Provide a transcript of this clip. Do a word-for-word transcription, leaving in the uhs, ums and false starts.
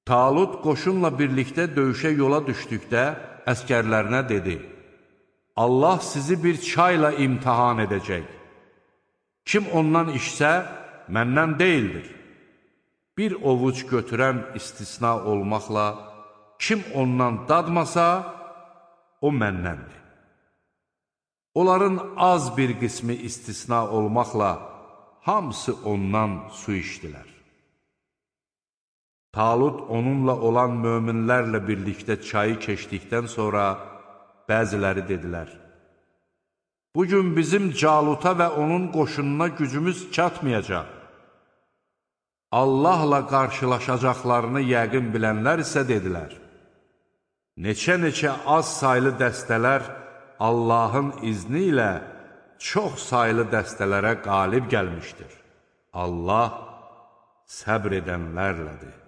Talut qoşunla birlikdə döyüşə yola düşdükdə əskərlərinə dedi: Allah sizi bir çayla imtihan edəcək. Kim ondan içsə, məndən deyildir. Bir ovuc götürən istisna olmaqla, kim ondan dadmasa, o məndəndir. Onların az bir qismi istisna olmaqla, hamısı ondan su içdilər. Talut onunla olan möminlərlə birlikdə çayı keçdikdən sonra bəziləri dedilər: Bugün bizim Caluta və onun qoşununa gücümüz çatmayacaq. Allahla qarşılaşacaqlarını yəqin bilənlər isə dedilər: Neçə-neçə az saylı dəstələr Allahın izni ilə çox saylı dəstələrə qalib gəlmişdir. Allah səbr edənlərlədir.